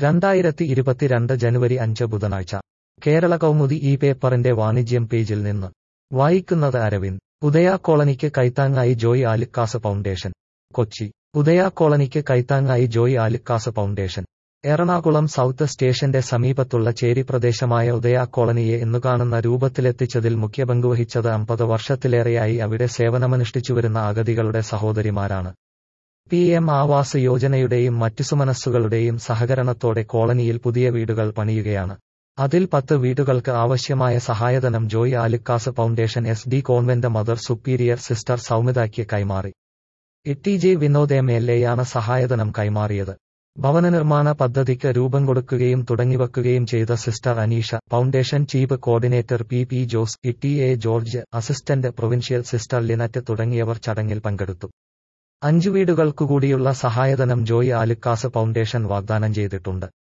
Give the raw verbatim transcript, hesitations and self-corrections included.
രണ്ടായിരത്തി ഇരുപത്തിരണ്ട് ജനുവരി അഞ്ച് ബുധനാഴ്ച കേരള കൗമുദി ഈ പേപ്പറിന്റെ വാണിജ്യം പേജിൽ നിന്ന് വായിക്കുന്നത് അരവിന്ദ്. ഉദയ കോളനിക്ക് കൈത്താങ്ങായി ജോയ് ആലുക്കാസ് ഫൗണ്ടേഷൻ. കൊച്ചി. ഉദയ കോളനിക്ക് കൈത്താങ്ങായി ജോയ് ആലുക്കാസ് ഫൗണ്ടേഷൻ. എറണാകുളം സൗത്ത് സ്റ്റേഷന്റെ സമീപത്തുള്ള ചേരി പ്രദേശമായ ഉദയ കോളനിയെ എന്നുകാണുന്ന രൂപത്തിലെത്തിച്ചതിൽ മുഖ്യപങ്കുവഹിച്ചത് അമ്പത് വർഷത്തിലേറെയായി അവിടെ സേവനമനുഷ്ഠിച്ചുവരുന്ന അഗതികളുടെ സഹോദരിമാരാണ്. പി എം ആവാസ് യോജനയുടെയും മറ്റു സുമനസ്സുകളുടെയും സഹകരണത്തോടെ കോളനിയിൽ പുതിയ വീടുകൾ പണിയുകയാണ്. അതിൽ പത്ത് വീടുകൾക്ക് ആവശ്യമായ സഹായധനം Joy Alukkas Foundation S D convent mother superior sister സൗമ്യതയ്ക്ക് കൈമാറി. T J Vinod M L എയാണ് സഹായധനം കൈമാറിയത്. ഭവനനിർമ്മാണ പദ്ധതിക്ക് രൂപം കൊടുക്കുകയും തുടങ്ങിവെക്കുകയും ചെയ്ത sister Aneesha, foundation chief coordinator P P Jose, T A George, assistant provincial sister Linet തുടങ്ങിയവർ ചടങ്ങിൽ പങ്കെടുത്തു. അഞ്ചു വീടുകൾക്കുകൂടിയുള്ള സഹായധനം ജോയ് ആലുക്കാസ് ഫൗണ്ടേഷൻ വാഗ്ദാനം ചെയ്തിട്ടുണ്ട്.